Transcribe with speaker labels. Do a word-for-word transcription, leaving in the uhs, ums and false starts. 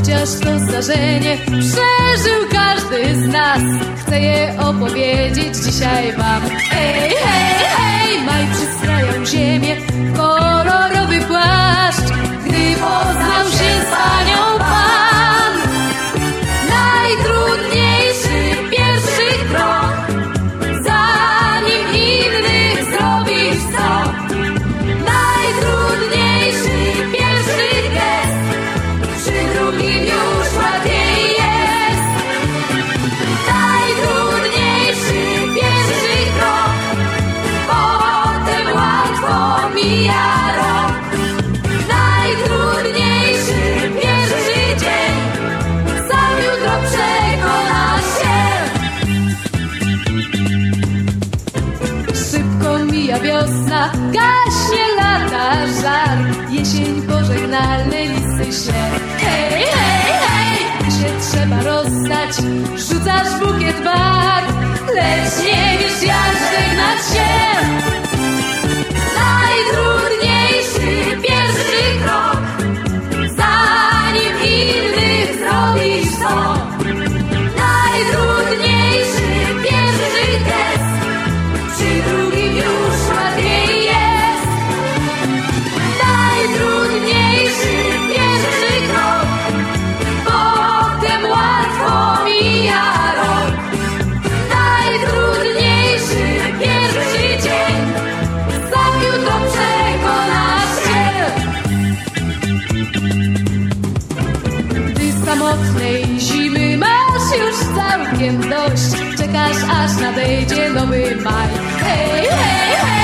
Speaker 1: chociaż to zdarzenie przeżył każdy z nas. Chcę je opowiedzieć dzisiaj wam. Hej, hej, hej, maj przyskrają ziemię kolorowy płaszcz, gdy poznał się z panią pan. Najtrudniejszy pierwszy krok, zanim innych zrobisz co. Najtrudniejszy pierwszy gest, przy drugim już łatwiej jest. Najtrudniejszy pierwszy krok, potem łatwo mija rok. Najtrudniejszy pierwszy dzień, sam jutro przekonasz się. Szybko mija wiosna, gaśnie lata żar, jesień pożegnalny listy się. Hej, hej, hej, się trzeba rozstać, rzucasz bukiet barw, lecz nie wiesz jak żegnać się. Najtrudniejszy pierwszy krok, zanim innych zrobisz to. Najtrudniejszy pierwszy gest, przy drugim już łatwiej jest. Najtrudniejszy pierwszy krok, potem łatwo mija rok. Najtrudniejszy pierwszy dzień, sam jutro przekonasz się. Gdy samotnej zimy masz już całkiem dość, czekasz aż nadejdzie nowy maj. Hej, hej, hej,